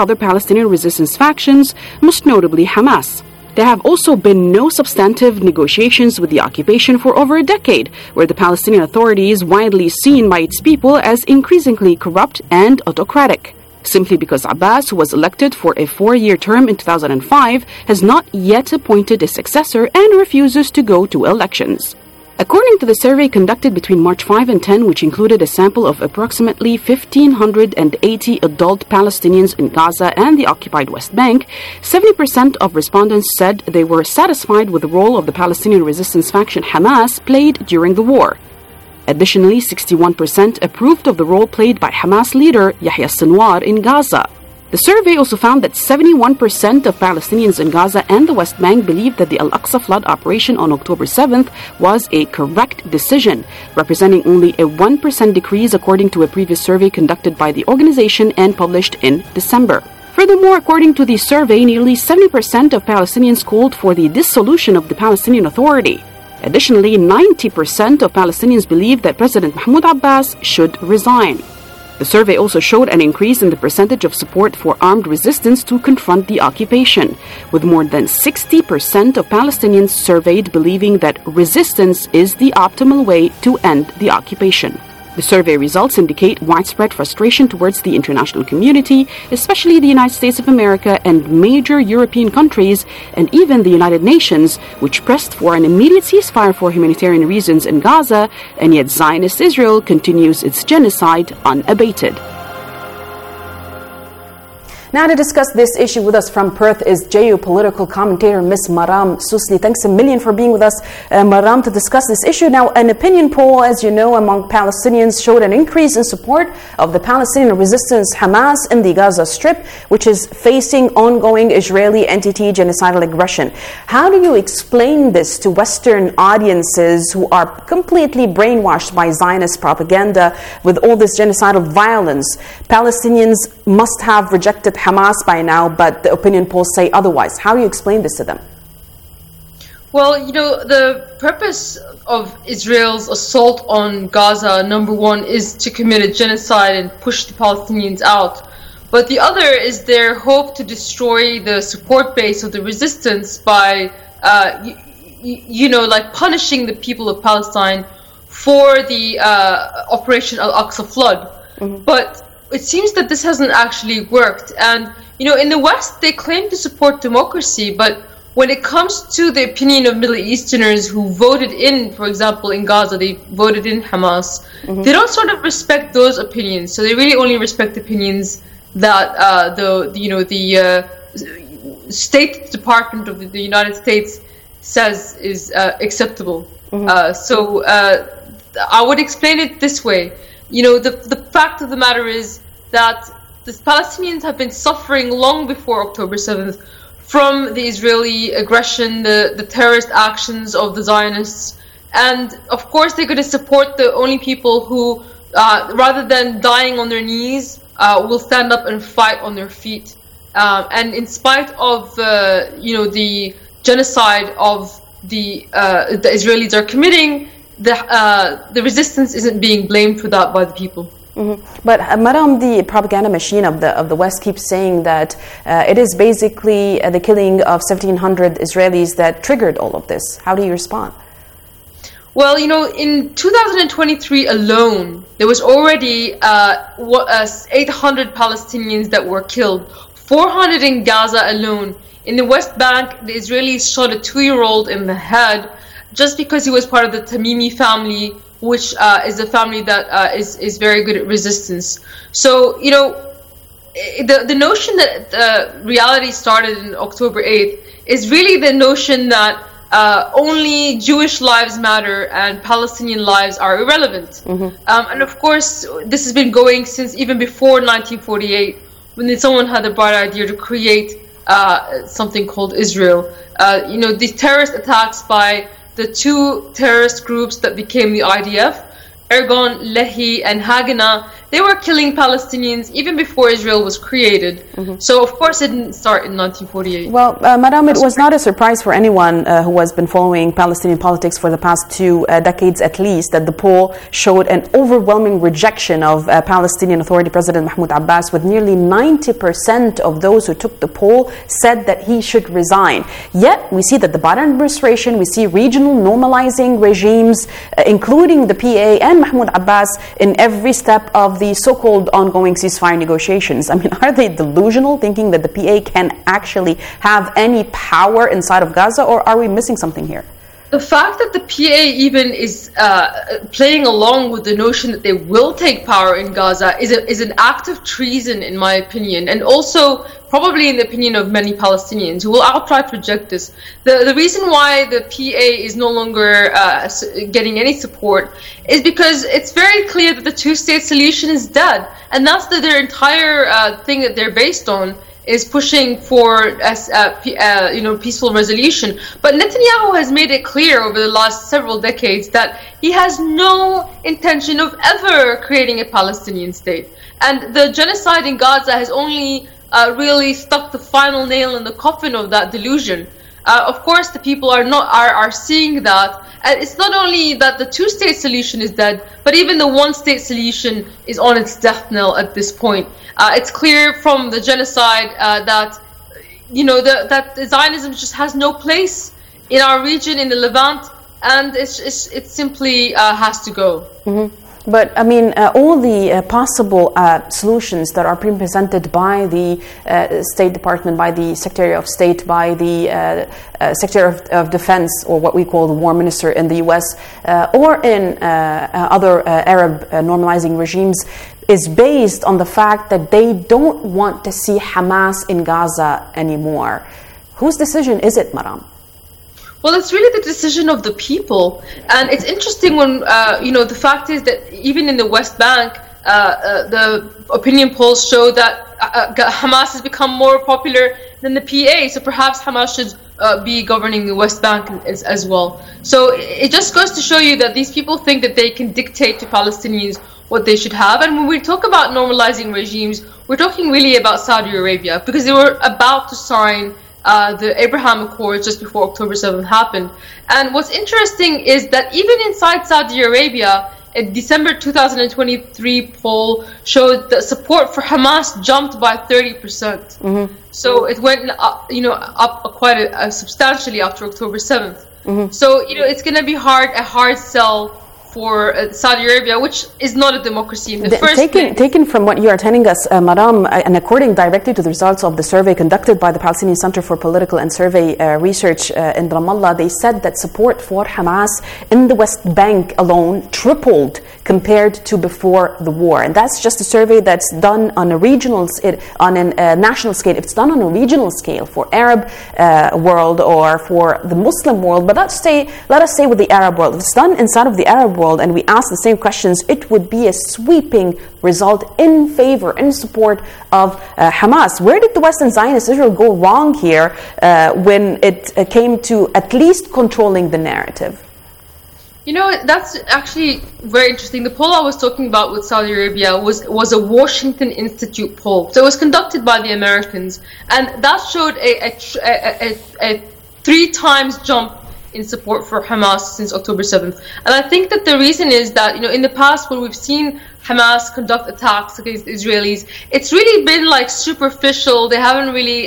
other Palestinian resistance factions, most notably Hamas. There have also been no substantive negotiations with the occupation for over a decade, where the Palestinian Authority is widely seen by its people as increasingly corrupt and autocratic. Simply because Abbas, who was elected for a 4-year term in 2005, has not yet appointed a successor and refuses to go to elections. According to the survey conducted between March 5 and 10, which included a sample of approximately 1,580 adult Palestinians in Gaza and the occupied West Bank, 70% of respondents said they were satisfied with the role of the Palestinian resistance faction Hamas played during the war. Additionally, 61% approved of the role played by Hamas leader Yahya Sinwar in Gaza. The survey also found that 71% of Palestinians in Gaza and the West Bank believe that the Al-Aqsa flood operation on October 7th was a correct decision, representing only a 1% decrease according to a previous survey conducted by the organization and published in December. Furthermore, according to the survey, nearly 70% of Palestinians called for the dissolution of the Palestinian Authority. Additionally, 90% of Palestinians believe that President Mahmoud Abbas should resign. The survey also showed an increase in the percentage of support for armed resistance to confront the occupation, with more than 60% of Palestinians surveyed believing that resistance is the optimal way to end the occupation. The survey results indicate widespread frustration towards the international community, especially the United States of America and major European countries, and even the United Nations, which pressed for an immediate ceasefire for humanitarian reasons in Gaza, and yet Zionist Israel continues its genocide unabated. Now to discuss this issue with us from Perth is geopolitical commentator Ms. Maram Susli. Thanks a million for being with us, Maram, to discuss this issue. Now, an opinion poll, as you know, among Palestinians showed an increase in support of the Palestinian resistance Hamas in the Gaza Strip, which is facing ongoing Israeli anti-genocidal aggression. How do you explain this to Western audiences who are completely brainwashed by Zionist propaganda with all this genocidal violence? Palestinians must have rejected Hamas by now, but the opinion polls say otherwise. How do you explain this to them? Well, the purpose of Israel's assault on Gaza, number one, is to commit a genocide and push the Palestinians out. But the other is their hope to destroy the support base of the resistance by, punishing the people of Palestine for the Operation Al-Aqsa flood. Mm-hmm. But it seems that this hasn't actually worked. And, in the West, they claim to support democracy, but when it comes to the opinion of Middle Easterners who voted in, for example, in Gaza, they voted in Hamas, mm-hmm. They don't sort of respect those opinions. So they really only respect opinions that the State Department of the United States says is acceptable. Mm-hmm. I would explain it this way. The fact of the matter is that the Palestinians have been suffering long before October 7th from the Israeli aggression, the terrorist actions of the Zionists. And of course they're going to support the only people who, rather than dying on their knees, will stand up and fight on their feet. And in spite of the genocide of the Israelis are committing, the resistance isn't being blamed for that by the people. Mm-hmm. But Maram, the propaganda machine of the West keeps saying that it is basically the killing of 1,700 Israelis that triggered all of this. How do you respond? Well, in 2023 alone, there was already 800 Palestinians that were killed, 400 in Gaza alone. In the West Bank, the Israelis shot a 2-year-old in the head just because he was part of the Tamimi family, which is a family that is very good at resistance. So, the notion that reality started in October 8th is really the notion that only Jewish lives matter and Palestinian lives are irrelevant. Mm-hmm. And of course, this has been going since even before 1948, when someone had the bright idea to create something called Israel. These terrorist attacks by the 2 terrorist groups that became the IDF, Ergon, Lehi, and Haganah, they were killing Palestinians even before Israel was created. So, of course, it didn't start in 1948. Well, Madam, it was not a surprise for anyone who has been following Palestinian politics for the past 2 decades at least that the poll showed an overwhelming rejection of Palestinian Authority President Mahmoud Abbas, with nearly 90% of those who took the poll said that he should resign. Yet, we see that the Biden administration, we see regional normalizing regimes, including the PA and Mahmoud Abbas, in every step of the so-called ongoing ceasefire negotiations. I mean, are they delusional, thinking that the PA can actually have any power inside of Gaza, or are we missing something here? The fact that the PA even is playing along with the notion that they will take power in Gaza is an act of treason, in my opinion, and also probably in the opinion of many Palestinians who will outright reject this. The reason why the PA is no longer getting any support is because it's very clear that the two-state solution is dead, and that's their entire thing that they're based on, is pushing for peaceful resolution. But Netanyahu has made it clear over the last several decades that he has no intention of ever creating a Palestinian state. And the genocide in Gaza has only really stuck the final nail in the coffin of that delusion. Of course, the people are seeing that. And it's not only that the two-state solution is dead, but even the one-state solution is on its death knell at this point. It's clear from the genocide that that Zionism just has no place in our region, in the Levant, and it simply has to go. But I mean, all the possible solutions that are being presented by the State Department, by the Secretary of State, by the Secretary of Defense, or what we call the War Minister in the U.S., or in other Arab normalizing regimes, is based on the fact that they don't want to see Hamas in Gaza anymore. Whose decision is it, Maram? Well, it's really the decision of the people, and it's interesting when the fact is that even in the West Bank, the opinion polls show that Hamas has become more popular than the PA. So perhaps Hamas should be governing the West Bank as well. So it just goes to show you that these people think that they can dictate to Palestinians what they should have. And when we talk about normalizing regimes, we're talking really about Saudi Arabia, because they were about to sign the Abraham Accords just before October 7th happened. And what's interesting is that even inside Saudi Arabia, a December 2023 poll showed that support for Hamas jumped by 30%. So it went up quite substantially after October 7th. So it's going to be a hard sell for Saudi Arabia, which is not a democracy in the first place. Taken from what you are telling us, Maram, and according directly to the results of the survey conducted by the Palestinian Center for Political and Survey Research in Ramallah, they said that support for Hamas in the West Bank alone tripled compared to before the war. And that's just a survey that's done on a regional, on a national scale. If it's done on a regional scale for Arab world or for the Muslim world, but let us say with the Arab world, if it's done inside of the Arab world and we ask the same questions, it would be a sweeping result in favor, in support of Hamas. Where did the Western Zionist Israel go wrong here when it came to at least controlling the narrative? That's actually very interesting. The poll I was talking about with Saudi Arabia was a Washington Institute poll. So it was conducted by the Americans, and that showed a 3 times jump in support for Hamas since October 7th. And I think that the reason is that, in the past when we've seen Hamas conduct attacks against Israelis, it's really been like superficial. They haven't really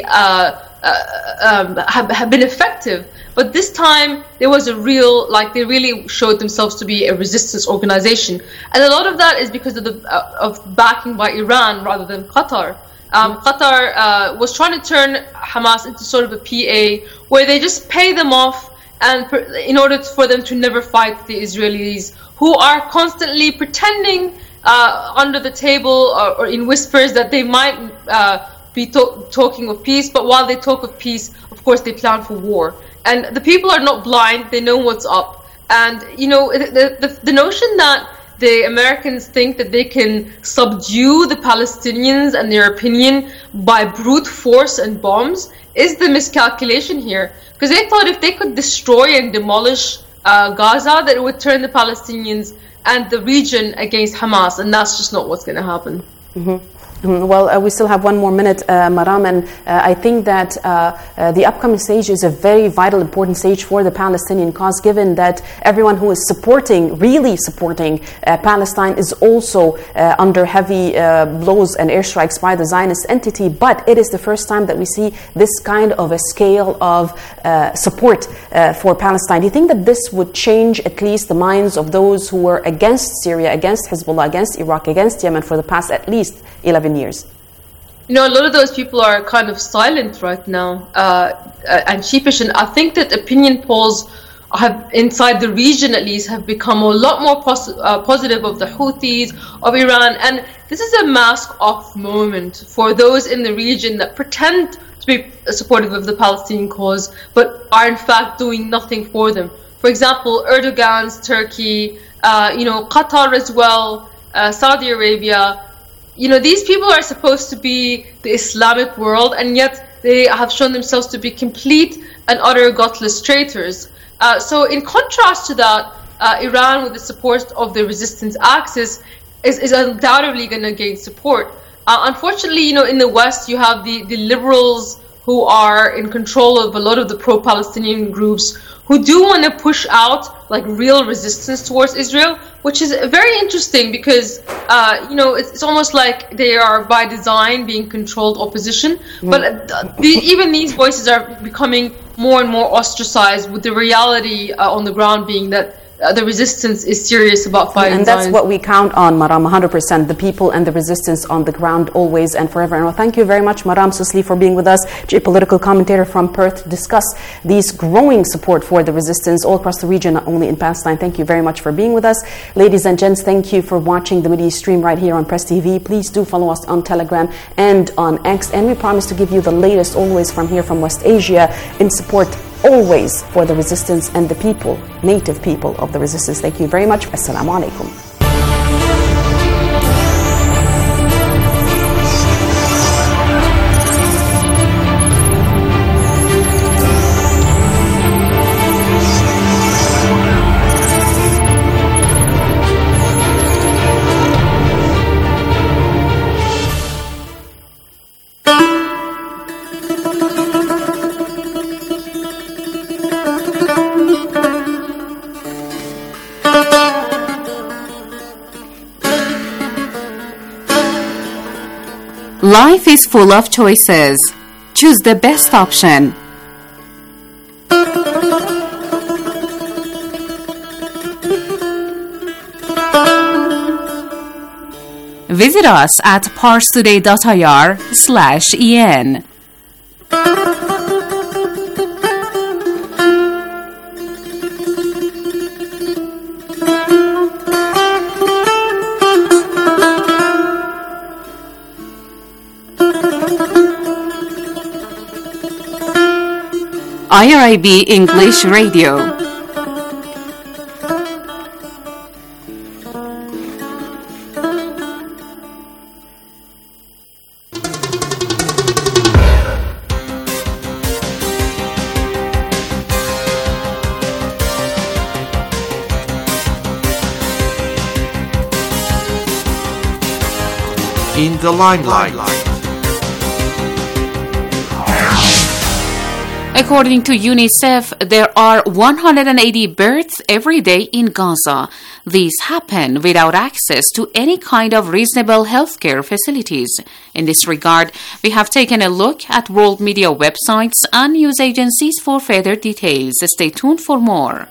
have been effective. But this time there was a real, they really showed themselves to be a resistance organization. And a lot of that is because of backing by Iran rather than Qatar. Qatar was trying to turn Hamas into sort of a PA where they just pay them off, and in order for them to never fight the Israelis, who are constantly pretending under the table or in whispers that they might be talking of peace, but while they talk of peace, of course they plan for war. And the people are not blind, they know what's up. And the notion that the Americans think that they can subdue the Palestinians and their opinion by brute force and bombs is the miscalculation here. Because they thought if they could destroy and demolish Gaza, that it would turn the Palestinians and the region against Hamas, and that's just not what's going to happen. Well, we still have 1 more minute, Maram, and I think that the upcoming stage is a very vital, important stage for the Palestinian cause, given that everyone who is really supporting Palestine is also under heavy blows and airstrikes by the Zionist entity. But it is the first time that we see this kind of a scale of support for Palestine. Do you think that this would change at least the minds of those who were against Syria, against Hezbollah, against Iraq, against Yemen for the past at least 11 years? You know, a lot of those people are kind of silent right now and sheepish, and I think that opinion polls have, inside the region at least, have become a lot more positive of the Houthis, of Iran, and this is a mask-off moment for those in the region that pretend to be supportive of the Palestinian cause, but are in fact doing nothing for them. For example, Erdogan's Turkey, Qatar as well, Saudi Arabia. You know, these people are supposed to be the Islamic world, and yet they have shown themselves to be complete and utter gutless traitors. So in contrast to that, Iran, with the support of the resistance axis, is undoubtedly going to gain support. Unfortunately, in the West, you have the liberals who are in control of a lot of the pro-Palestinian groups who do want to push out like real resistance towards Israel, which is very interesting because it's almost like they are by design being controlled opposition. But even these voices are becoming more and more ostracized, with the reality on the ground being that the resistance is serious about fighting. And that's what we count on, Maram, 100%, the people and the resistance on the ground always and forever. And well, thank you very much, Maram Sousli, for being with us, geopolitical commentator from Perth, to discuss these growing support for the resistance all across the region, not only in Palestine. Thank you very much for being with us. Ladies and gents, thank you for watching the Mideast stream right here on Press TV. Please do follow us on Telegram and on X. And we promise to give you the latest always from here, from West Asia, in support always for the resistance and the people, native people of the resistance. Thank you very much. Assalamu alaikum. Life is full of choices. Choose the best option. Visit us at parstoday.ir/en. IRIB English Radio. In the limelight. According to UNICEF, there are 180 births every day in Gaza. These happen without access to any kind of reasonable healthcare facilities. In this regard, we have taken a look at world media websites and news agencies for further details. Stay tuned for more.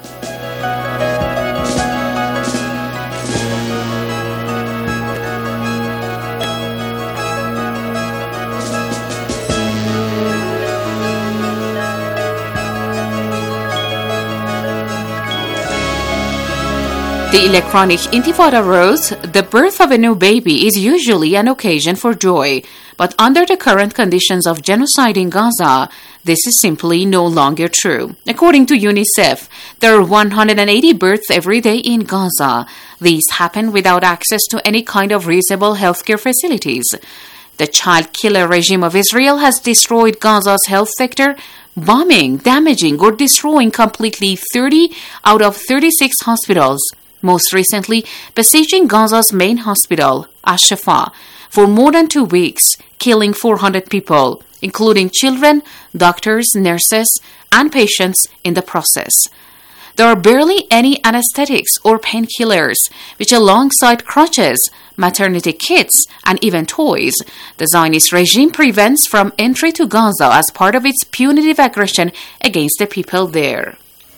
The electronic Intifada wrote, "The birth of a new baby is usually an occasion for joy, but under the current conditions of genocide in Gaza, this is simply no longer true." According to UNICEF, there are 180 births every day in Gaza. These happen without access to any kind of reasonable healthcare facilities. The child killer regime of Israel has destroyed Gaza's health sector, bombing, damaging, or destroying completely 30 out of 36 hospitals. most recently besieging Gaza's main hospital, Al-Shifa, for more than 2 weeks, killing 400 people, including children, doctors, nurses, and patients in the process. There are barely any anesthetics or painkillers, which alongside crutches, maternity kits, and even toys, the Zionist regime prevents from entry to Gaza as part of its punitive aggression against the people there.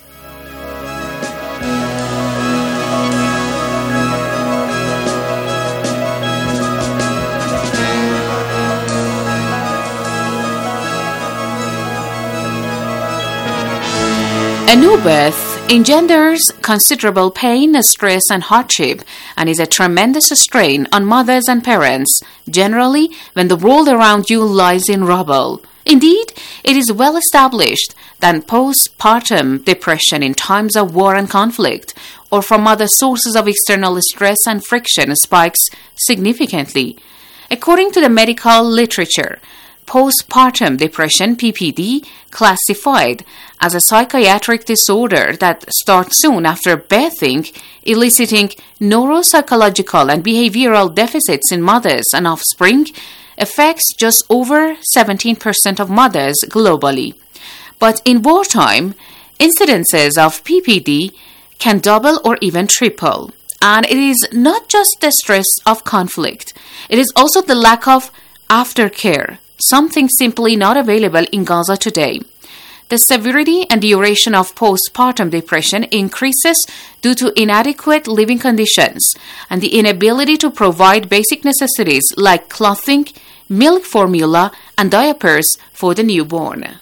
A new birth engenders considerable pain, stress, and hardship, and is a tremendous strain on mothers and parents, generally when the world around you lies in rubble. Indeed, it is well established that postpartum depression in times of war and conflict, or from other sources of external stress and friction, spikes significantly. According to the medical literature, postpartum depression, PPD, classified as a psychiatric disorder that starts soon after birthing, eliciting neuropsychological and behavioral deficits in mothers and offspring, affects just over 17% of mothers globally. But in wartime, incidences of PPD can double or even triple. And it is not just the stress of conflict, it is also the lack of aftercare, something simply not available in Gaza today. The severity and duration of postpartum depression increases due to inadequate living conditions and the inability to provide basic necessities like clothing, milk formula, and diapers for the newborn.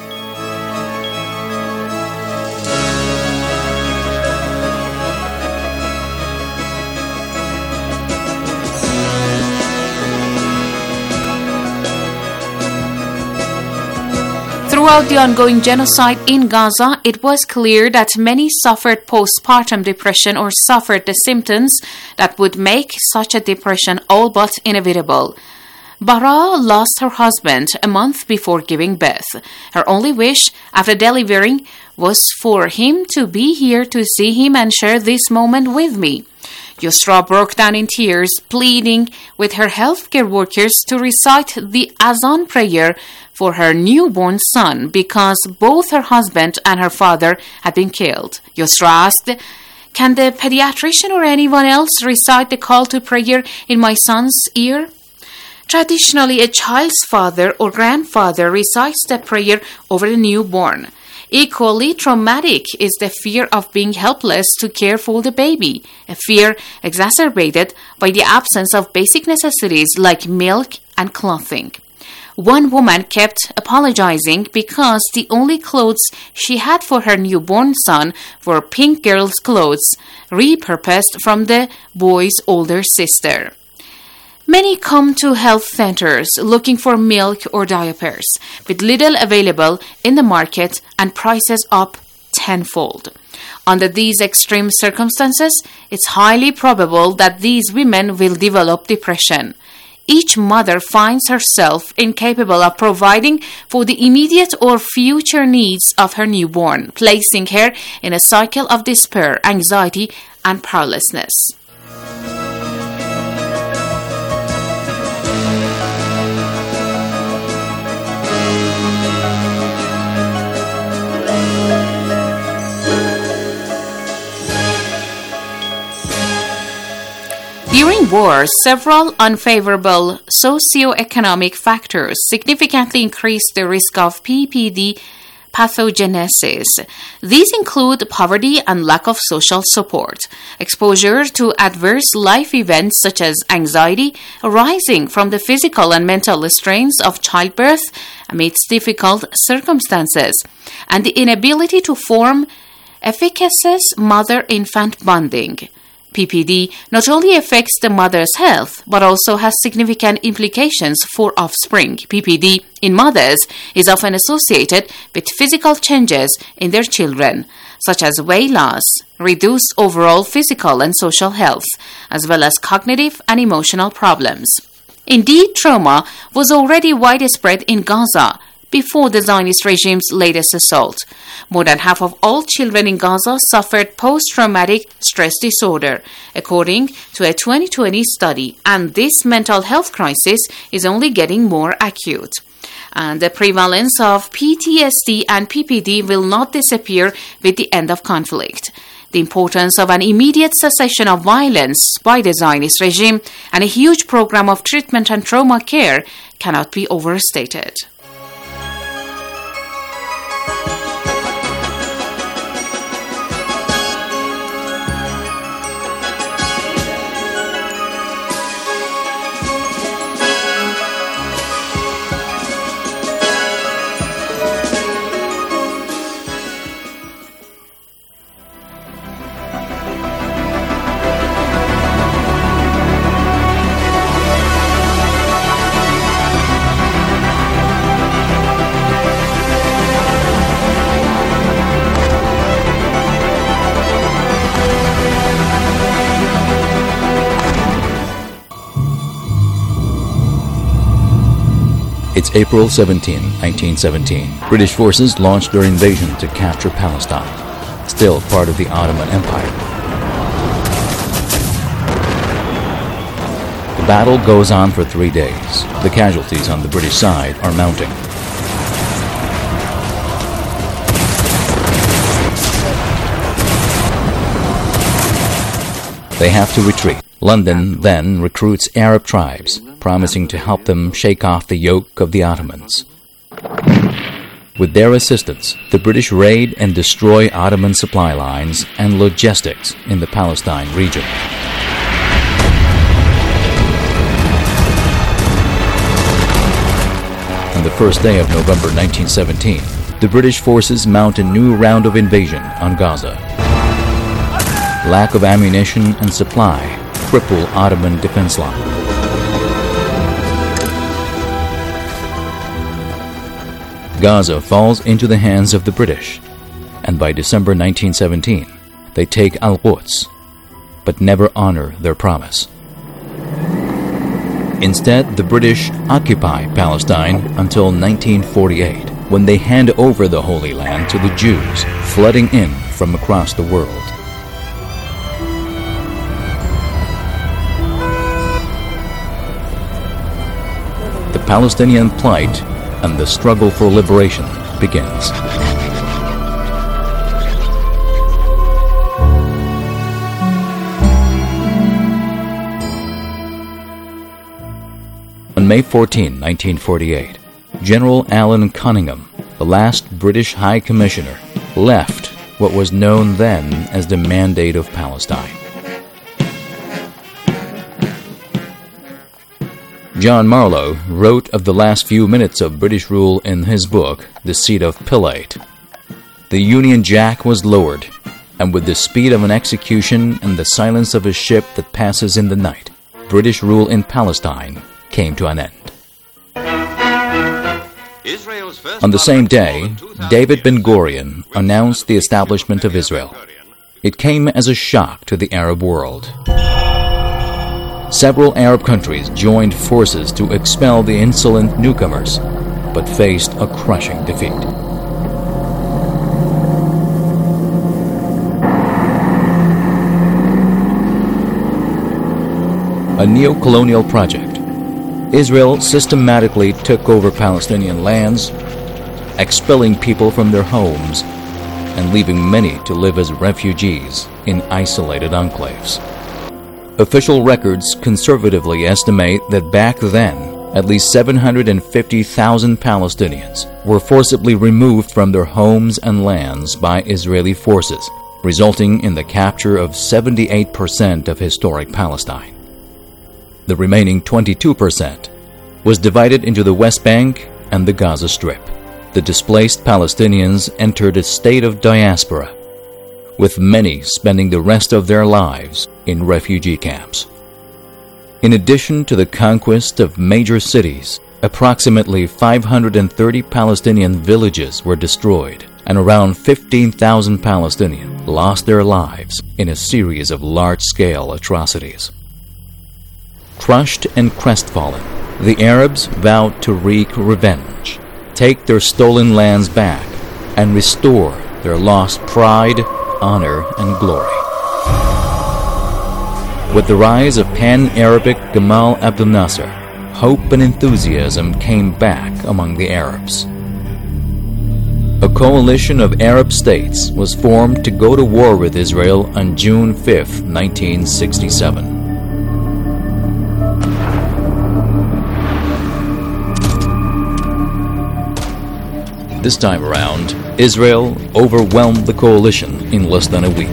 Throughout the ongoing genocide in Gaza, it was clear that many suffered postpartum depression or suffered the symptoms that would make such a depression all but inevitable. Bara lost her husband a month before giving birth. Her only wish after delivering was for him to be here to see him and share this moment with me. Yusra broke down in tears, pleading with her healthcare workers to recite the Azan prayer for her newborn son because both her husband and her father had been killed. Yusra asked, "Can the pediatrician or anyone else recite the call to prayer in my son's ear?" Traditionally, a child's father or grandfather recites the prayer over the newborn. Equally traumatic is the fear of being helpless to care for the baby, a fear exacerbated by the absence of basic necessities like milk and clothing. One woman kept apologizing because the only clothes she had for her newborn son were pink girl's clothes, repurposed from the boy's older sister. Many come to health centers looking for milk or diapers, with little available in the market and prices up tenfold. Under these extreme circumstances, it's highly probable that these women will develop depression. Each mother finds herself incapable of providing for the immediate or future needs of her newborn, placing her in a cycle of despair, anxiety, and powerlessness. During war, several unfavorable socio-economic factors significantly increase the risk of PPD pathogenesis. These include poverty and lack of social support, exposure to adverse life events such as anxiety arising from the physical and mental strains of childbirth amidst difficult circumstances, and the inability to form efficacious mother-infant bonding. PPD not only affects the mother's health, but also has significant implications for offspring. PPD in mothers is often associated with physical changes in their children, such as weight loss, reduced overall physical and social health, as well as cognitive and emotional problems. Indeed, trauma was already widespread in Gaza. before the Zionist regime's latest assault. More than half of all children in Gaza suffered post-traumatic stress disorder, according to a 2020 study, and this mental health crisis is only getting more acute. And the prevalence of PTSD and PPD will not disappear with the end of conflict. The importance of an immediate cessation of violence by the Zionist regime and a huge program of treatment and trauma care cannot be overstated. It's April 17, 1917. British forces launched their invasion to capture Palestine, still part of the Ottoman Empire. The battle goes on for 3 days. The casualties on the British side are mounting. They have to retreat. London then recruits Arab tribes, promising to help them shake off the yoke of the Ottomans. With their assistance, the British raid and destroy Ottoman supply lines and logistics in the Palestine region. On the first day of November 1917, the British forces mount a new round of invasion on Gaza. Lack of ammunition and supply cripple Ottoman defense line. Gaza falls into the hands of the British, and by December 1917, they take Al-Quds, but never honor their promise. Instead, the British occupy Palestine until 1948, when they hand over the Holy Land to the Jews, flooding in from across the world. The Palestinian plight and the struggle for liberation begins. On May 14, 1948, General Alan Cunningham, the last British High Commissioner, left what was known then as the Mandate of Palestine. John Marlowe wrote of the last few minutes of British rule in his book, The Seat of Pilate. The Union Jack was lowered, and with the speed of an execution and the silence of a ship that passes in the night, British rule in Palestine came to an end. On the same day, David Ben-Gurion announced the establishment of Israel. It came as a shock to the Arab world. Several Arab countries joined forces to expel the insolent newcomers, but faced a crushing defeat. A neo-colonial project, Israel systematically took over Palestinian lands, expelling people from their homes and leaving many to live as refugees in isolated enclaves. Official records conservatively estimate that back then, at least 750,000 Palestinians were forcibly removed from their homes and lands by Israeli forces, resulting in the capture of 78% of historic Palestine. The remaining 22% was divided into the West Bank and the Gaza Strip. The displaced Palestinians entered a state of diaspora, with many spending the rest of their lives in refugee camps. In addition to the conquest of major cities, approximately 530 Palestinian villages were destroyed, and around 15,000 Palestinians lost their lives in a series of large-scale atrocities. Crushed and crestfallen, the Arabs vowed to wreak revenge, take their stolen lands back and restore their lost pride, honor, and glory. With the rise of Pan-Arabic Gamal Abdel Nasser, hope and enthusiasm came back among the Arabs. A coalition of Arab states was formed to go to war with Israel on June 5, 1967. This time around, Israel overwhelmed the coalition in less than a week.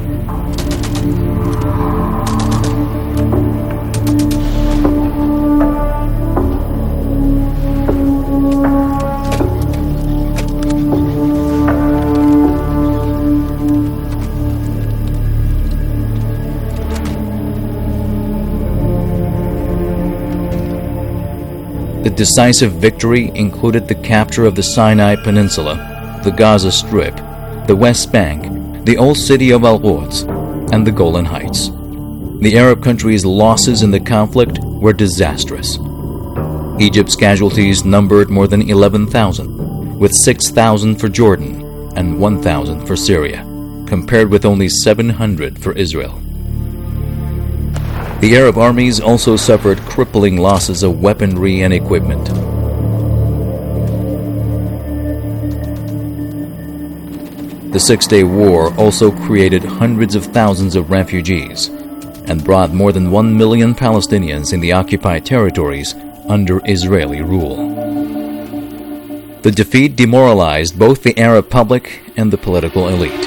The decisive victory included the capture of the Sinai Peninsula, the Gaza Strip, the West Bank, the old city of Al-Quds, and the Golan Heights. The Arab countries' losses in the conflict were disastrous. Egypt's casualties numbered more than 11,000, with 6,000 for Jordan and 1,000 for Syria, compared with only 700 for Israel. The Arab armies also suffered crippling losses of weaponry and equipment. The Six-Day War also created hundreds of thousands of refugees and brought more than 1 million Palestinians in the occupied territories under Israeli rule. The defeat demoralized both the Arab public and the political elite.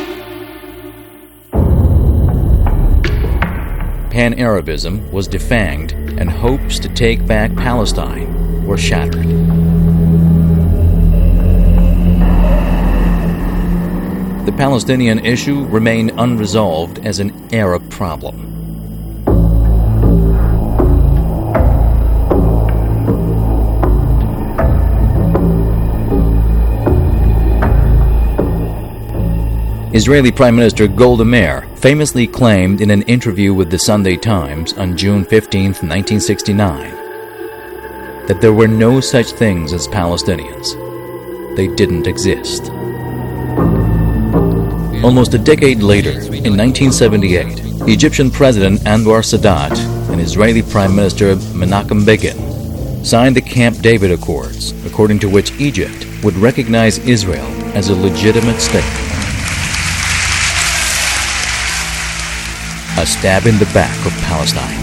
Pan-Arabism was defanged and hopes to take back Palestine were shattered. The Palestinian issue remained unresolved as an Arab problem. Israeli Prime Minister Golda Meir famously claimed in an interview with the Sunday Times on June 15, 1969, that there were no such things as Palestinians. They didn't exist. Almost a decade later, in 1978, Egyptian President Anwar Sadat and Israeli Prime Minister Menachem Begin signed the Camp David Accords, according to which Egypt would recognize Israel as a legitimate state. A stab in the back of Palestine.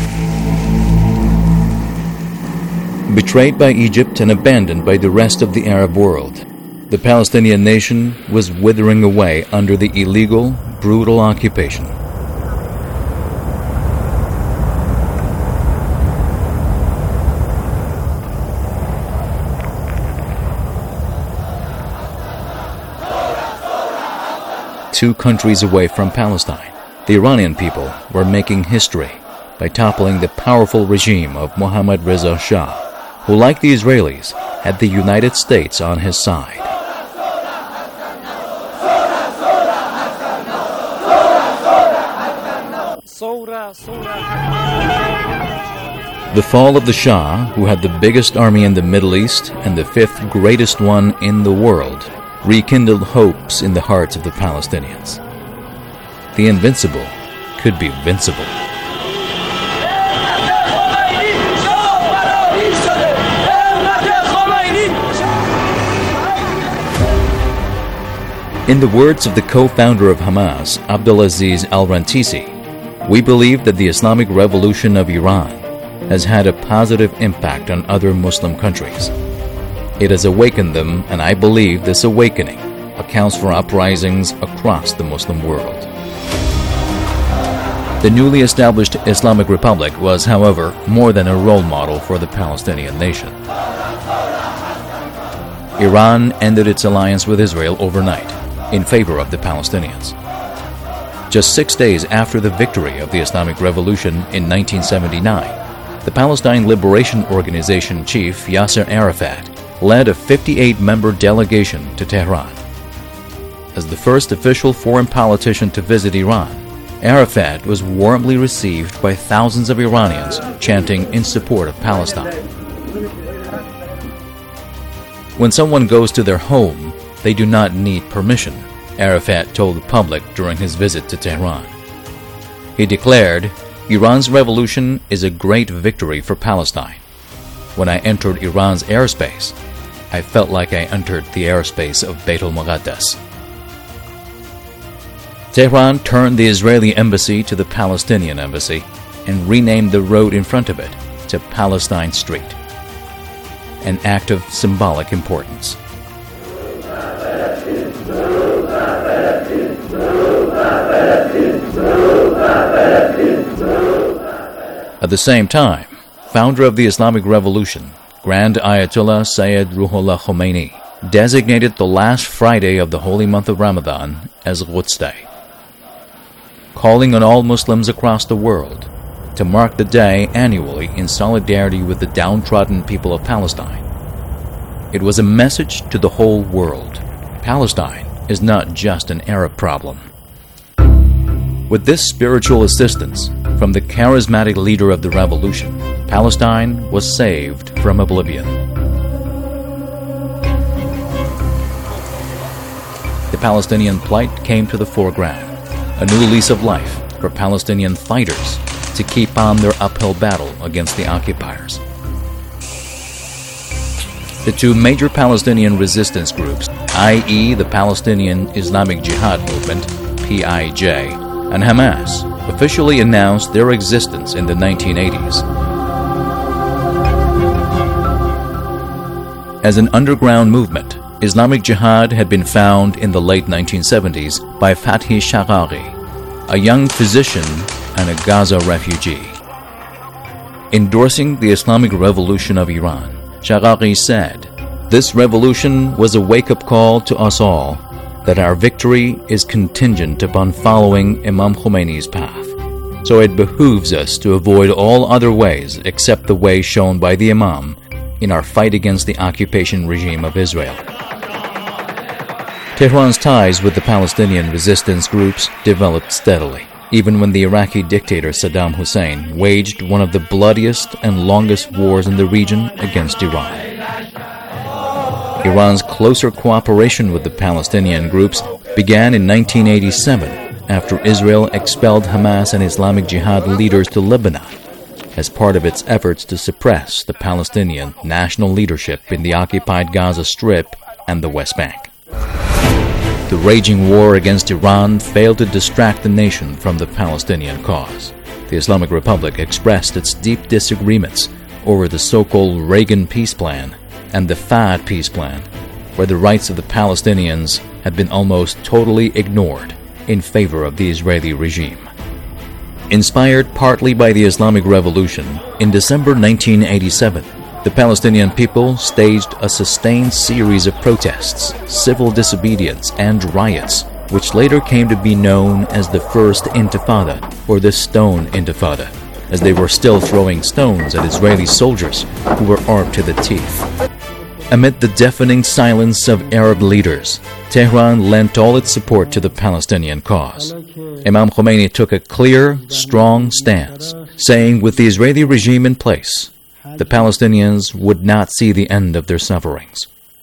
Betrayed by Egypt and abandoned by the rest of the Arab world, the Palestinian nation was withering away under the illegal, brutal occupation. Two countries away from Palestine, the Iranian people were making history by toppling the powerful regime of Mohammad Reza Shah, who, like the Israelis, had the United States on his side. The fall of the Shah, who had the biggest army in the Middle East and the fifth greatest one in the world, rekindled hopes in the hearts of the Palestinians. The invincible could be vincible. In the words of the co-founder of Hamas, Abdulaziz al-Rantisi, we believe that the Islamic Revolution of Iran has had a positive impact on other Muslim countries. It has awakened them, and I believe this awakening accounts for uprisings across the Muslim world. The newly established Islamic Republic was, however, more than a role model for the Palestinian nation. Iran ended its alliance with Israel overnight in favor of the Palestinians. Just 6 days after the victory of the Islamic Revolution in 1979, the Palestine Liberation Organization chief Yasser Arafat led a 58-member delegation to Tehran. As the first official foreign politician to visit Iran, Arafat was warmly received by thousands of Iranians chanting in support of Palestine. When someone goes to their home, they do not need permission, Arafat told the public during his visit to Tehran. He declared, Iran's revolution is a great victory for Palestine. When I entered Iran's airspace, I felt like I entered the airspace of Beit al-Muqaddas. Tehran turned the Israeli embassy to the Palestinian embassy and renamed the road in front of it to Palestine Street, an act of symbolic importance. At the same time, founder of the Islamic Revolution, Grand Ayatollah Sayyid Ruhollah Khomeini, designated the last Friday of the holy month of Ramadan as Quds Day, calling on all Muslims across the world to mark the day annually in solidarity with the downtrodden people of Palestine. It was a message to the whole world. Palestine is not just an Arab problem. With this spiritual assistance from the charismatic leader of the revolution, Palestine was saved from oblivion. The Palestinian plight came to the foreground, a new lease of life for Palestinian fighters to keep on their uphill battle against the occupiers. The two major Palestinian resistance groups, i.e. the Palestinian Islamic Jihad Movement, PIJ, and Hamas, officially announced their existence in the 1980s. As an underground movement, Islamic Jihad had been found in the late 1970s by Fathi Shagari, a young physician and a Gaza refugee. Endorsing the Islamic Revolution of Iran, Shagari said, "This revolution was a wake-up call to us all that our victory is contingent upon following Imam Khomeini's path. So it behooves us to avoid all other ways except the way shown by the Imam in our fight against the occupation regime of Israel." Tehran's ties with the Palestinian resistance groups developed steadily, even when the Iraqi dictator Saddam Hussein waged one of the bloodiest and longest wars in the region against Iran. Iran's closer cooperation with the Palestinian groups began in 1987 after Israel expelled Hamas and Islamic Jihad leaders to Lebanon as part of its efforts to suppress the Palestinian national leadership in the occupied Gaza Strip and the West Bank. The raging war against Iran failed to distract the nation from the Palestinian cause. The Islamic Republic expressed its deep disagreements over the so-called Reagan peace plan and the Fahd peace plan, where the rights of the Palestinians had been almost totally ignored in favor of the Israeli regime. Inspired partly by the Islamic Revolution, in December 1987, the Palestinian people staged a sustained series of protests, civil disobedience, and riots, which later came to be known as the First Intifada, or the Stone Intifada, as they were still throwing stones at Israeli soldiers who were armed to the teeth. Amid the deafening silence of Arab leaders, Tehran lent all its support to the Palestinian cause. Imam Khomeini took a clear, strong stance, saying with the Israeli regime in place, the Palestinians would not see the end of their sufferings.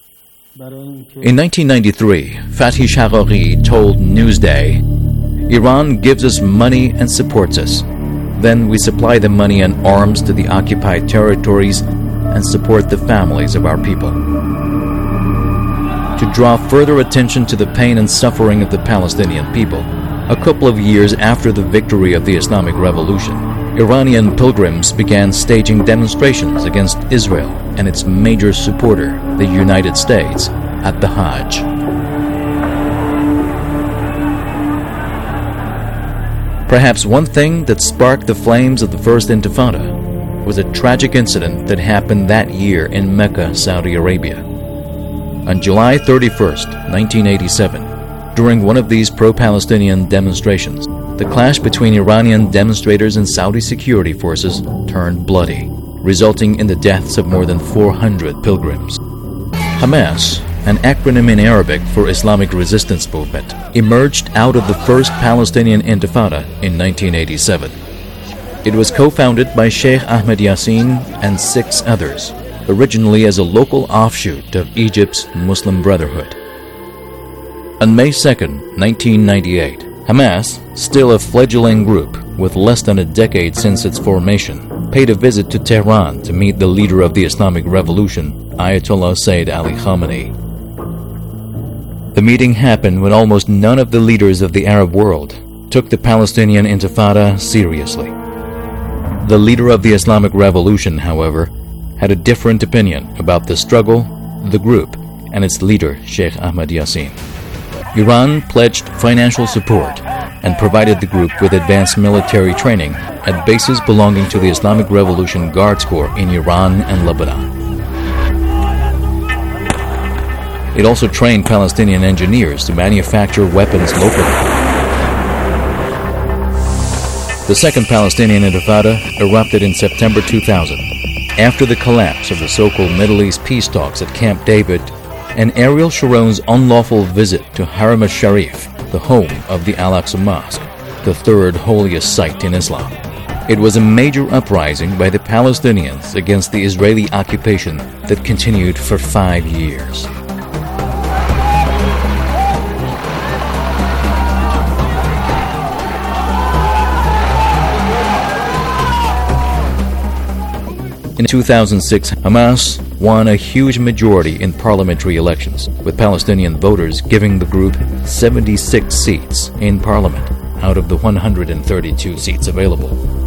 In 1993, Fathi Shagari told Newsday, "Iran gives us money and supports us. Then we supply the money and arms to the occupied territories and support the families of our people." To draw further attention to the pain and suffering of the Palestinian people, a couple of years after the victory of the Islamic Revolution, Iranian pilgrims began staging demonstrations against Israel and its major supporter, the United States, at the Hajj. Perhaps one thing that sparked the flames of the First Intifada was a tragic incident that happened that year in Mecca, Saudi Arabia. On July 31st, 1987, during one of these pro-Palestinian demonstrations, the clash between Iranian demonstrators and Saudi security forces turned bloody, resulting in the deaths of more than 400 pilgrims. Hamas, an acronym in Arabic for Islamic Resistance Movement, emerged out of the first Palestinian Intifada in 1987. It was co-founded by Sheikh Ahmed Yassin and 6 others, originally as a local offshoot of Egypt's Muslim Brotherhood. On May 2, 1998, Hamas, still a fledgling group with less than a decade since its formation, paid a visit to Tehran to meet the leader of the Islamic Revolution, Ayatollah Sayyid Ali Khamenei. The meeting happened when almost none of the leaders of the Arab world took the Palestinian Intifada seriously. The leader of the Islamic Revolution, however, had a different opinion about the struggle, the group, and its leader, Sheikh Ahmad Yassin. Iran pledged financial support and provided the group with advanced military training at bases belonging to the Islamic Revolution Guards Corps in Iran and Lebanon. It also trained Palestinian engineers to manufacture weapons locally. The Second Palestinian Intifada erupted in September 2000, after the collapse of the so-called Middle East peace talks at Camp David and Ariel Sharon's unlawful visit to Haram al-Sharif, the home of the Al-Aqsa Mosque, the third holiest site in Islam. It was a major uprising by the Palestinians against the Israeli occupation that continued for 5 years. In 2006, Hamas won a huge majority in parliamentary elections, with Palestinian voters giving the group 76 seats in parliament out of the 132 seats available.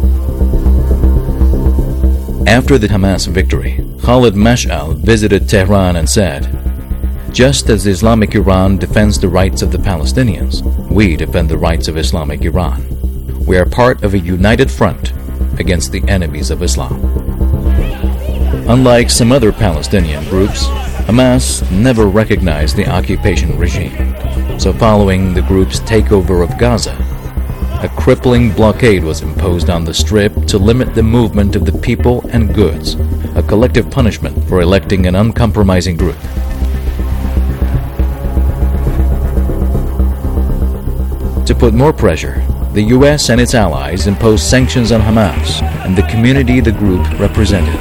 After the Hamas victory, Khalid Mash'al visited Tehran and said, "Just as Islamic Iran defends the rights of the Palestinians, we defend the rights of Islamic Iran. We are part of a united front against the enemies of Islam." Unlike some other Palestinian groups, Hamas never recognized the occupation regime. So following the group's takeover of Gaza, a crippling blockade was imposed on the Strip to limit the movement of the people and goods, a collective punishment for electing an uncompromising group. To put more pressure, the U.S. and its allies imposed sanctions on Hamas and the community the group represented.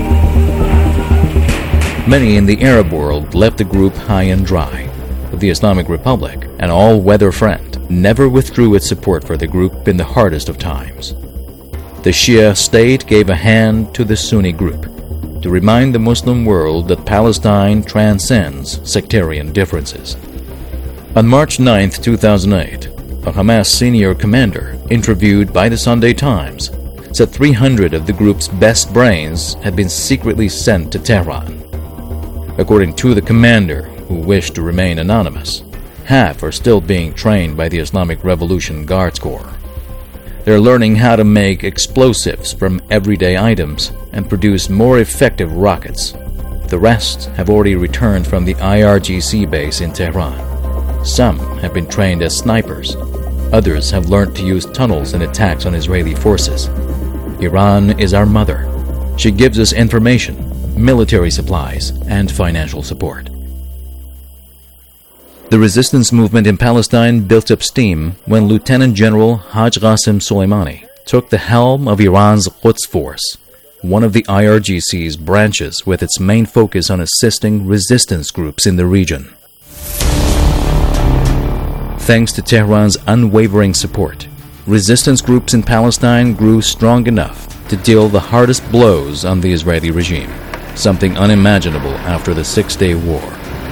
Many in the Arab world left the group high and dry, but the Islamic Republic, an all-weather friend, never withdrew its support for the group in the hardest of times. The Shia state gave a hand to the Sunni group to remind the Muslim world that Palestine transcends sectarian differences. On March 9, 2008, a Hamas senior commander, interviewed by the Sunday Times, said 300 of the group's best brains had been secretly sent to Tehran. According to the commander, who wished to remain anonymous, half are still being trained by the Islamic Revolution Guards Corps. They're learning how to make explosives from everyday items and produce more effective rockets. The rest have already returned from the IRGC base in Tehran. Some have been trained as snipers. Others have learned to use tunnels in attacks on Israeli forces. Iran is our mother. She gives us information, military supplies, and financial support. The resistance movement in Palestine built up steam when Lieutenant General Haj Qasem Soleimani took the helm of Iran's Quds Force, one of the IRGC's branches with its main focus on assisting resistance groups in the region. Thanks to Tehran's unwavering support, resistance groups in Palestine grew strong enough to deal the hardest blows on the Israeli regime, something unimaginable after the Six-Day War.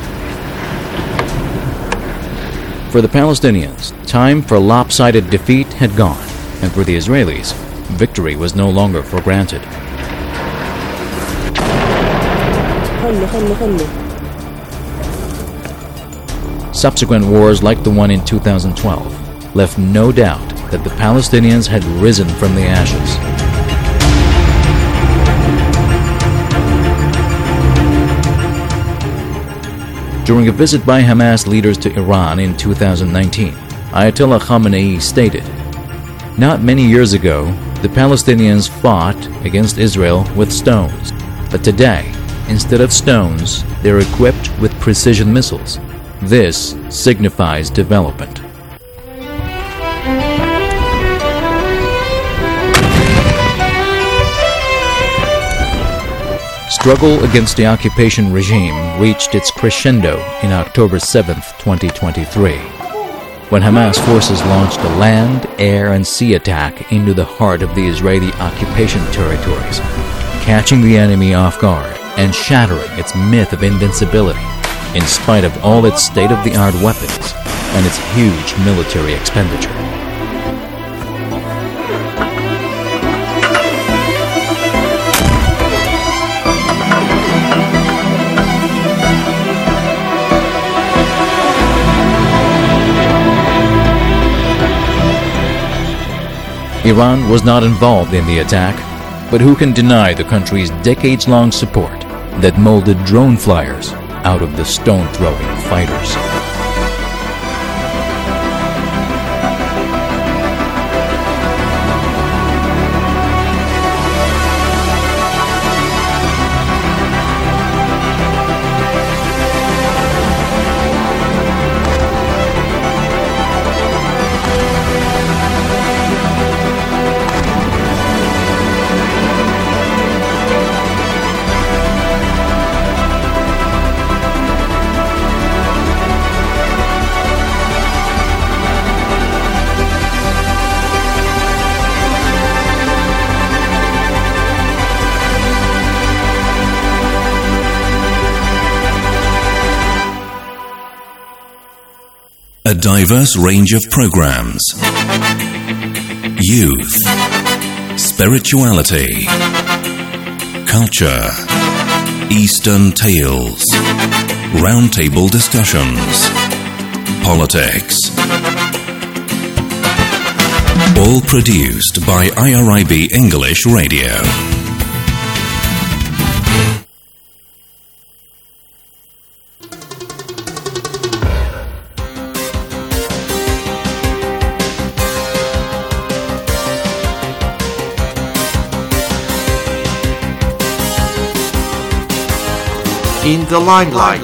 For the Palestinians, time for lopsided defeat had gone, and for the Israelis, victory was no longer for granted. Subsequent wars like the one in 2012 left no doubt that the Palestinians had risen from the ashes. During a visit by Hamas leaders to Iran in 2019, Ayatollah Khamenei stated, "Not many years ago, the Palestinians fought against Israel with stones, but today, instead of stones, they're equipped with precision missiles. This signifies development." struggle against the occupation regime reached its crescendo in October 7, 2023, when Hamas forces launched a land, air, and sea attack into the heart of the Israeli occupation territories, catching the enemy off guard and shattering its myth of invincibility in spite of all its state-of-the-art weapons and its huge military expenditure. Iran was not involved in the attack, but who can deny the country's decades-long support that molded drone flyers out of the stone-throwing fighters? A diverse range of programs. Youth, spirituality, culture, Eastern tales, roundtable discussions, politics. All produced by IRIB English Radio. In the limelight.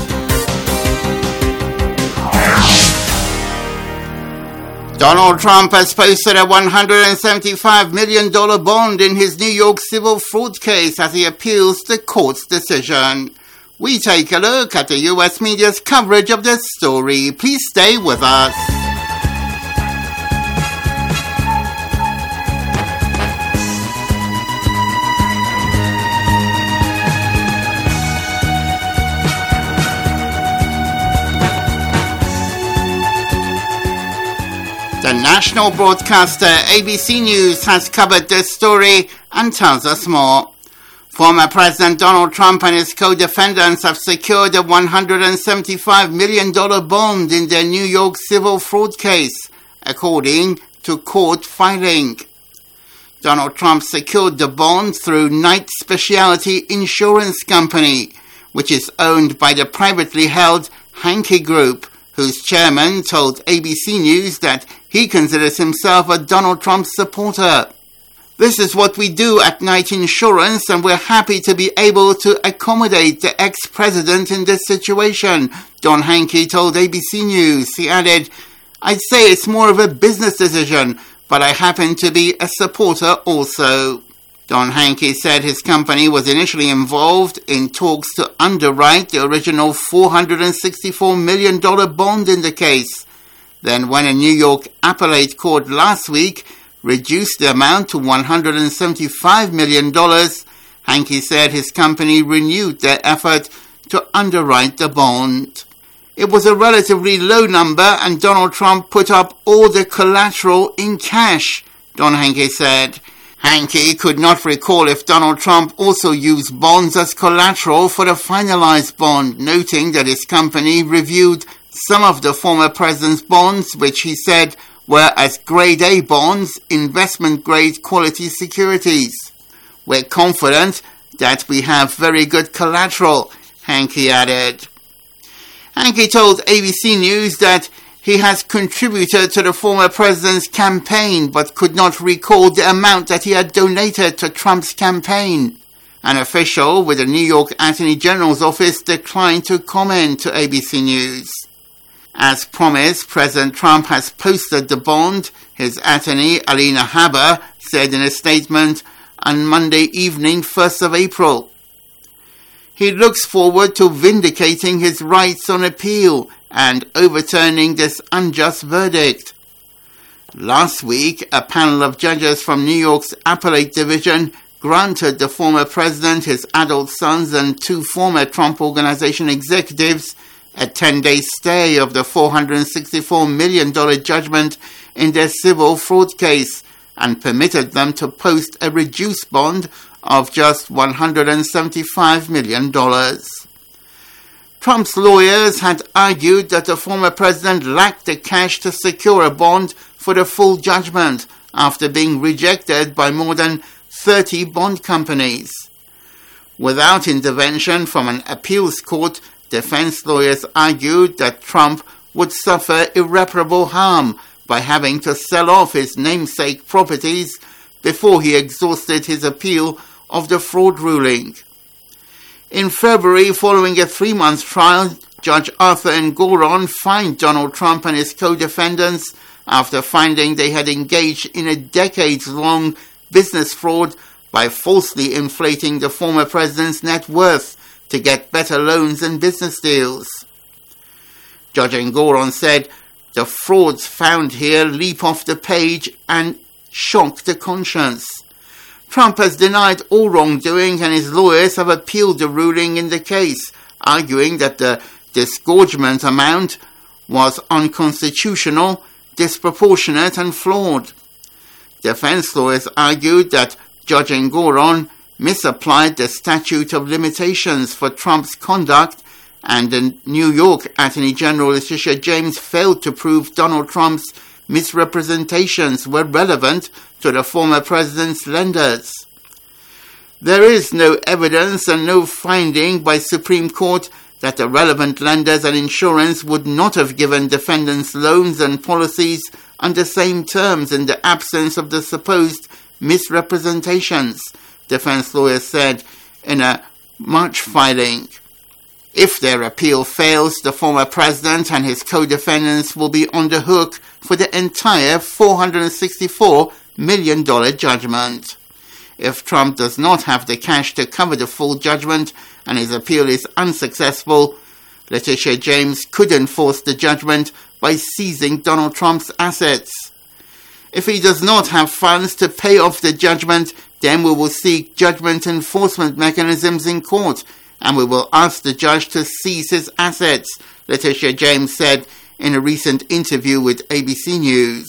Donald Trump has posted a $175 million bond in his New York civil fraud case as he appeals the court's decision. We take a look at the U.S. media's coverage of this story. Please stay with us. The national broadcaster ABC News has covered this story and tells us more. Former President Donald Trump and his co-defendants have secured a $175 million bond in their New York civil fraud case, according to court filing. Donald Trump secured the bond through Knight Specialty Insurance Company, which is owned by the privately held Hankey Group, whose chairman told ABC News that he considers himself a Donald Trump supporter. This is what we do at Knight Insurance, and we're happy to be able to accommodate the ex-president in this situation, Don Hankey told ABC News. He added, I'd say it's more of a business decision, but I happen to be a supporter also. Don Hankey said his company was initially involved in talks to underwrite the original $464 million bond in the case. Then when a New York appellate court last week reduced the amount to $175 million, Hankey said his company renewed their effort to underwrite the bond. It was a relatively low number, and Donald Trump put up all the collateral in cash, Don Hankey said. Hankey could not recall if Donald Trump also used bonds as collateral for the finalized bond, noting that his company reviewed some of the former president's bonds, which he said were as Grade A bonds, investment-grade quality securities. We're confident that we have very good collateral, Hankey added. Hankey told ABC News that he has contributed to the former president's campaign, but could not recall the amount that he had donated to Trump's campaign. An official with the New York Attorney General's office declined to comment to ABC News. As promised, President Trump has posted the bond, his attorney, Alina Habba, said in a statement on Monday evening, 1st of April. he looks forward to vindicating his rights on appeal and overturning this unjust verdict. Last week, a panel of judges from New York's Appellate Division granted the former president, his adult sons, and 2 former Trump Organization executives a 10-day stay of the $464 million judgment in their civil fraud case and permitted them to post a reduced bond of just $175 million. Trump's lawyers had argued that the former president lacked the cash to secure a bond for the full judgment after being rejected by more than 30 bond companies. Without intervention from an appeals court, defense lawyers argued that Trump would suffer irreparable harm by having to sell off his namesake properties before he exhausted his appeal of the fraud ruling. In February, following a 3-month trial, Judge Arthur Engoron fined Donald Trump and his co-defendants after finding they had engaged in a decades-long business fraud by falsely inflating the former president's net worth to get better loans and business deals. Judge Engoron said, "The frauds found here leap off the page and shock the conscience." Trump has denied all wrongdoing, and his lawyers have appealed the ruling in the case, arguing that the disgorgement amount was unconstitutional, disproportionate, and flawed. Defense lawyers argued that Judge Engoron misapplied the statute of limitations for Trump's conduct, and the New York Attorney General Letitia James failed to prove Donald Trump's misrepresentations were relevant to the former president's lenders. There is no evidence and no finding by Supreme Court that the relevant lenders and insurance would not have given defendants loans and policies on the same terms in the absence of the supposed misrepresentations, defense lawyers said in a March filing. If their appeal fails, the former president and his co-defendants will be on the hook for the entire $464 million judgment. If Trump does not have the cash to cover the full judgment and his appeal is unsuccessful, Letitia James could enforce the judgment by seizing Donald Trump's assets. If he does not have funds to pay off the judgment, then we will seek judgment enforcement mechanisms in court, and we will ask the judge to seize his assets, Letitia James said in a recent interview with ABC News.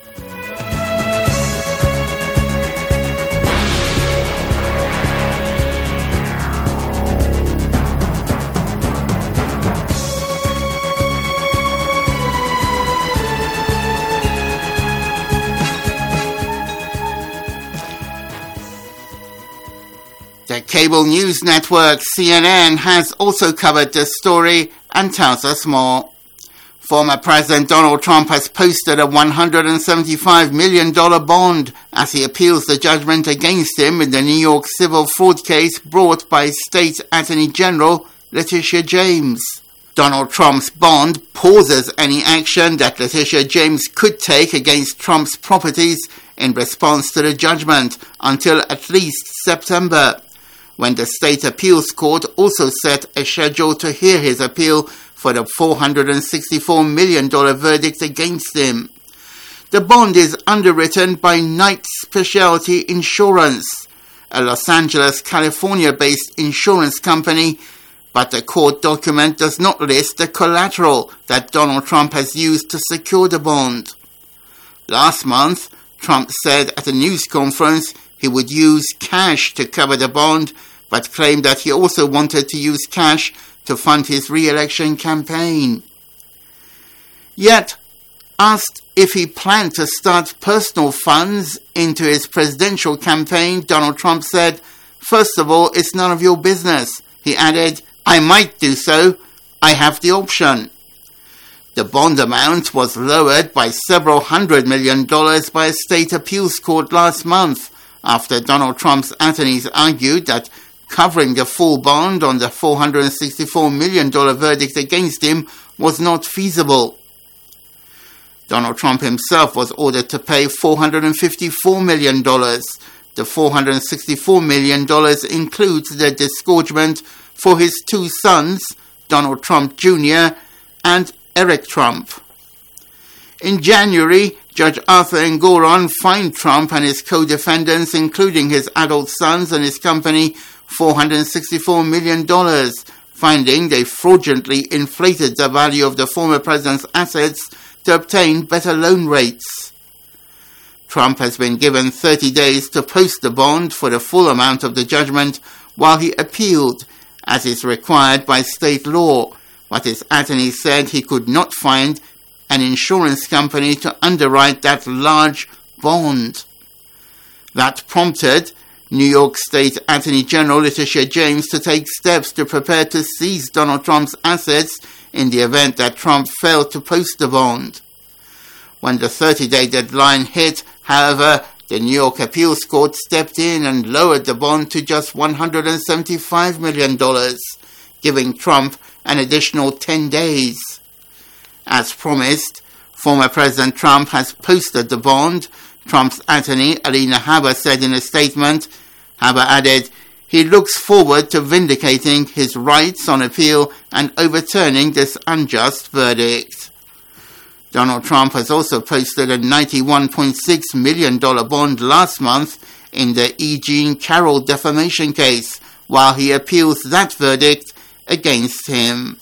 The cable news network CNN has also covered this story and tells us more. Former President Donald Trump has posted a $175 million bond as he appeals the judgment against him in the New York civil fraud case brought by State Attorney General Letitia James. Donald Trump's bond pauses any action that Letitia James could take against Trump's properties in response to the judgment until at least September, when the state appeals court also set a schedule to hear his appeal for the $464 million verdict against him. The bond is underwritten by Knight Specialty Insurance, a Los Angeles, California-based insurance company, but the court document does not list the collateral that Donald Trump has used to secure the bond. Last month, Trump said at a news conference he would use cash to cover the bond, but claimed that he also wanted to use cash to fund his re-election campaign. Yet, asked if he planned to start personal funds into his presidential campaign, Donald Trump said, "First of all, it's none of your business." He added, "I might do so. I have the option." The bond amount was lowered by several $100 million by a state appeals court last month, after Donald Trump's attorneys argued that covering the full bond on the $464 million verdict against him was not feasible. Donald Trump himself was ordered to pay $454 million. The $464 million includes the disgorgement for his two sons, Donald Trump Jr. and Eric Trump. In January, Judge Arthur Engoron fined Trump and his co-defendants, including his adult sons and his company, $464 million, finding they fraudulently inflated the value of the former president's assets to obtain better loan rates. Trump has been given 30 days to post the bond for the full amount of the judgment while he appealed, as is required by state law, but his attorney said he could not find an insurance company to underwrite that large bond. That prompted New York State Attorney General Letitia James to take steps to prepare to seize Donald Trump's assets in the event that Trump failed to post the bond. When the 30-day deadline hit, however, the New York Appeals Court stepped in and lowered the bond to just $175 million, giving Trump an additional 10 days. As promised, former President Trump has posted the bond, Trump's attorney, Alina Habba, said in a statement. Habba added, he looks forward to vindicating his rights on appeal and overturning this unjust verdict. Donald Trump has also posted a $91.6 million bond last month in the E. Jean Carroll defamation case, while he appeals that verdict against him.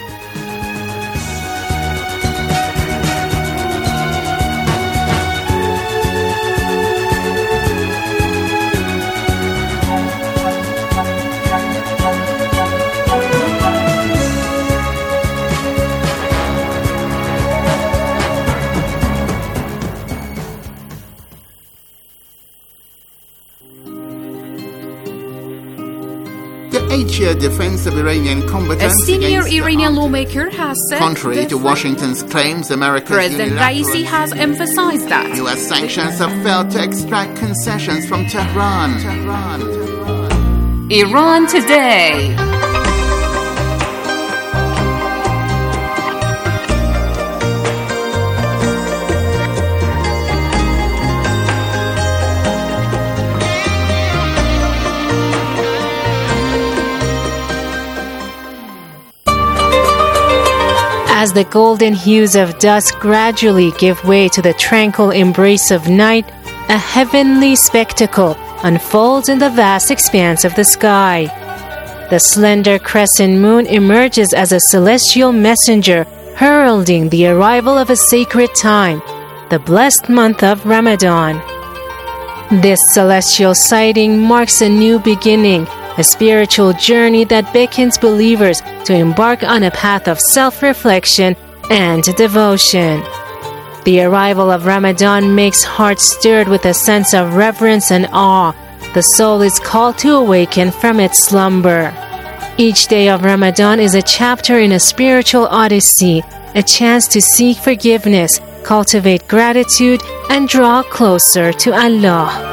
The 8-year defense of Iranian combatants. A senior Iranian lawmaker has said, contrary to Washington's claims, America's President Raisi has emphasized that U.S. sanctions have failed to extract concessions from Tehran. Iran Today. As the golden hues of dusk gradually give way to the tranquil embrace of night, a heavenly spectacle unfolds in the vast expanse of the sky. The slender crescent moon emerges as a celestial messenger heralding the arrival of a sacred time, the blessed month of Ramadan. This celestial sighting marks a new beginning, a spiritual journey that beckons believers to embark on a path of self-reflection and devotion. The arrival of Ramadan makes hearts stirred with a sense of reverence and awe. The soul is called to awaken from its slumber. Each day of Ramadan is a chapter in a spiritual odyssey, a chance to seek forgiveness, cultivate gratitude, and draw closer to Allah.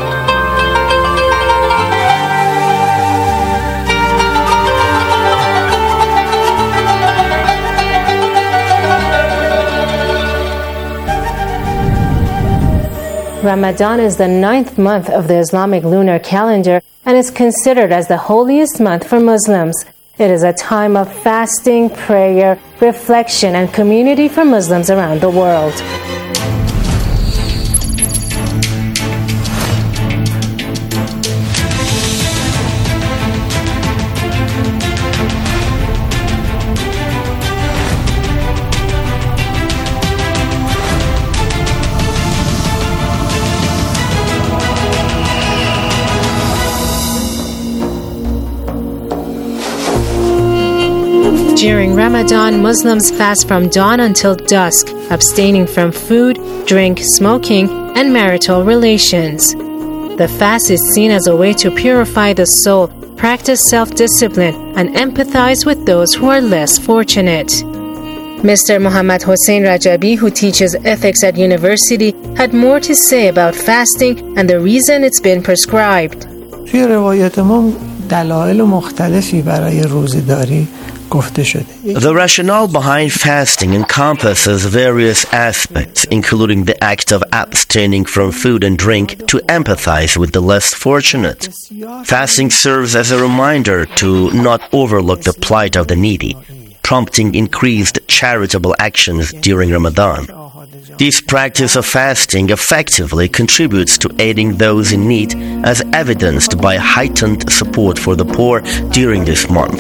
Ramadan is the 9th month of the Islamic lunar calendar and is considered as the holiest month for Muslims. It is a time of fasting, prayer, reflection, and community for Muslims around the world. During Ramadan, Muslims fast from dawn until dusk, abstaining from food, drink, smoking, and marital relations. The fast is seen as a way to purify the soul, practice self-discipline, and empathize with those who are less fortunate. Mr. Mohammad Hossein Rajabi, who teaches ethics at university, had more to say about fasting and the reason it's been prescribed. توی روایات ما دلایل مختلفی برای روزه‌داری The rationale behind fasting encompasses various aspects, including the act of abstaining from food and drink to empathize with the less fortunate. Fasting serves as a reminder to not overlook the plight of the needy, prompting increased charitable actions during Ramadan. This practice of fasting effectively contributes to aiding those in need, as evidenced by heightened support for the poor during this month.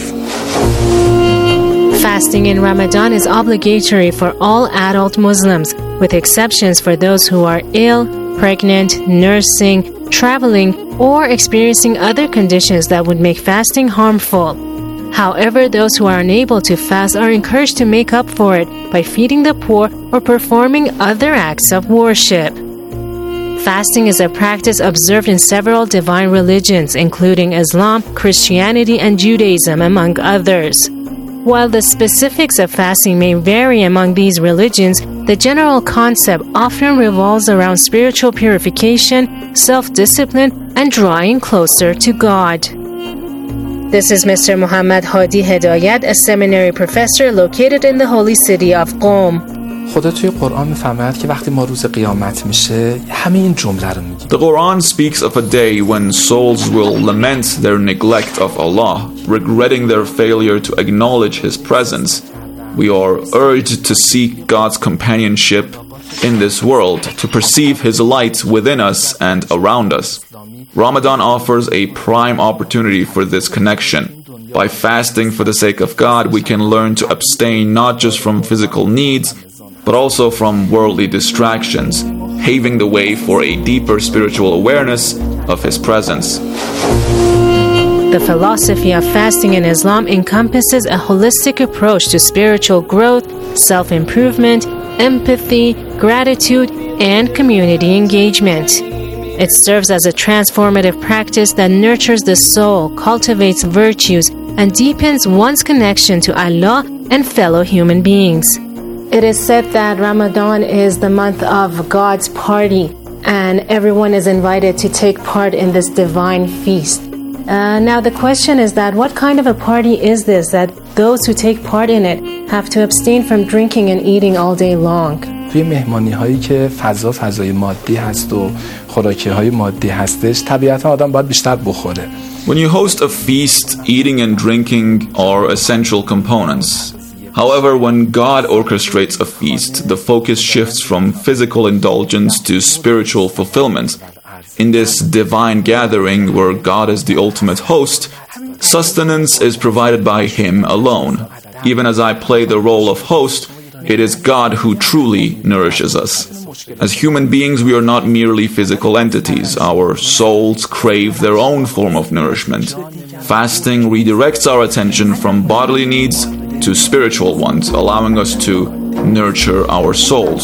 Fasting in Ramadan is obligatory for all adult Muslims, with exceptions for those who are ill, pregnant, nursing, traveling, or experiencing other conditions that would make fasting harmful. However, those who are unable to fast are encouraged to make up for it by feeding the poor or performing other acts of worship. Fasting is a practice observed in several divine religions, including Islam, Christianity, and Judaism, among others. While the specifics of fasting may vary among these religions, the general concept often revolves around spiritual purification, self-discipline, and drawing closer to God. This is Mr. Muhammad Hadi Hedayat, a seminary professor located in the holy city of Qom. خدا توی قرآن میفرماید که وقتی ما روز قیامت میشه همه این جمله رو میگه. The Quran speaks of a day when souls will lament their neglect of Allah, regretting their failure to acknowledge His presence. We are urged to seek God's companionship in this world, to perceive His light within us and around us. Ramadan offers a prime opportunity for this connection. By fasting for the sake of God, we can learn to abstain not just from physical needs, but also from worldly distractions, paving the way for a deeper spiritual awareness of His presence. The philosophy of fasting in Islam encompasses a holistic approach to spiritual growth, self-improvement, empathy, gratitude, and community engagement. It serves as a transformative practice that nurtures the soul, cultivates virtues, and deepens one's connection to Allah and fellow human beings. It is said that Ramadan is the month of God's party, and everyone is invited to take part in this divine feast. Now the question is that what kind of a party is this that those who take part in it have to abstain from drinking and eating all day long? توی مهمانی هایی که فضای مادی هست و خوراکی های مادی هستش طبیعتا آدم باید بیشتر بخوره. When you host a feast, eating and drinking are essential components. However, when God orchestrates a feast, the focus shifts from physical indulgence to spiritual fulfillment. In this divine gathering where God is the ultimate host, sustenance is provided by Him alone. Even as I play the role of host, it is God who truly nourishes us. As human beings, we are not merely physical entities. Our souls crave their own form of nourishment. Fasting redirects our attention from bodily needs to spiritual ones, allowing us to nurture our souls.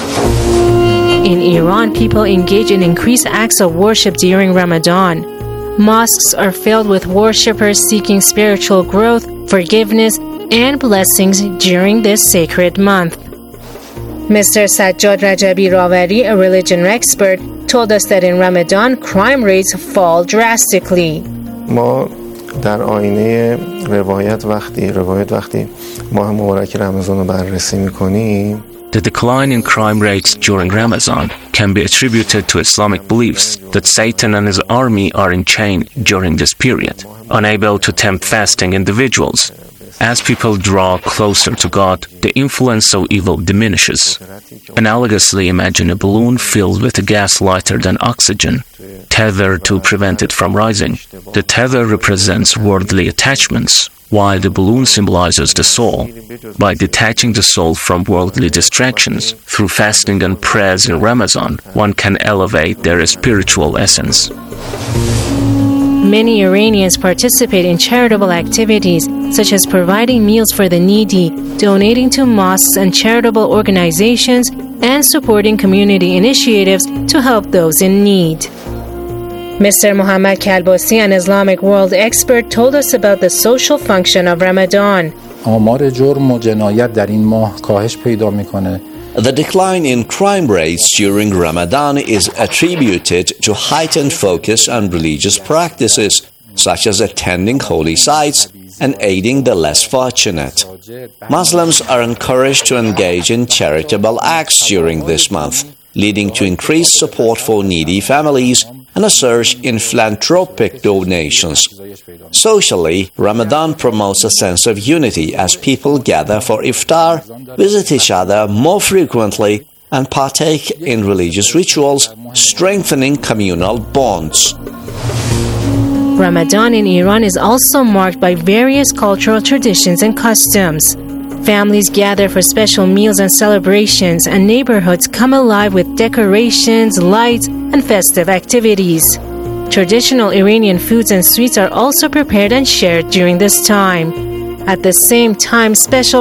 In Iran, people engage in increased acts of worship during Ramadan. Mosques are filled with worshippers seeking spiritual growth, forgiveness, and blessings during this sacred month. Mr. Sajjad Rajabi Rawari, a religion expert, told us that in Ramadan, crime rates fall drastically. ما در آینه روایت وقتی ماه مبارک رمضان رو بررسی می‌کنیم The decline in crime rates during Ramadan can be attributed to Islamic beliefs that Satan and his army are in chain during this period, unable to tempt fasting individuals. As people draw closer to God, the influence of evil diminishes. Analogously, imagine a balloon filled with a gas lighter than oxygen, tethered to prevent it from rising. The tether represents worldly attachments, while the balloon symbolizes the soul. By detaching the soul from worldly distractions through fasting and prayers in Ramadan, one can elevate their spiritual essence. Many Iranians participate in charitable activities such as providing meals for the needy, donating to mosques and charitable organizations, and supporting community initiatives to help those in need. Mr. Muhammad Kalbasi, an Islamic world expert, told us about the social function of Ramadan. آمار جرم و جنایت در این ماه کاهش پیدا میکنه. The decline in crime rates during Ramadan is attributed to heightened focus on religious practices, such as attending holy sites, and aiding the less fortunate. Muslims are encouraged to engage in charitable acts during this month, leading to increased support for needy families and a surge in philanthropic donations. Socially, Ramadan promotes a sense of unity as people gather for iftar, visit each other more frequently, and partake in religious rituals, strengthening communal bonds. Ramadan in Iran is also marked by various cultural traditions and customs. Families gather for special meals and celebrations, and neighborhoods come alive with decorations, lights, and festive activities. Traditional Iranian foods and sweets are also prepared and shared during this time. At the same time, special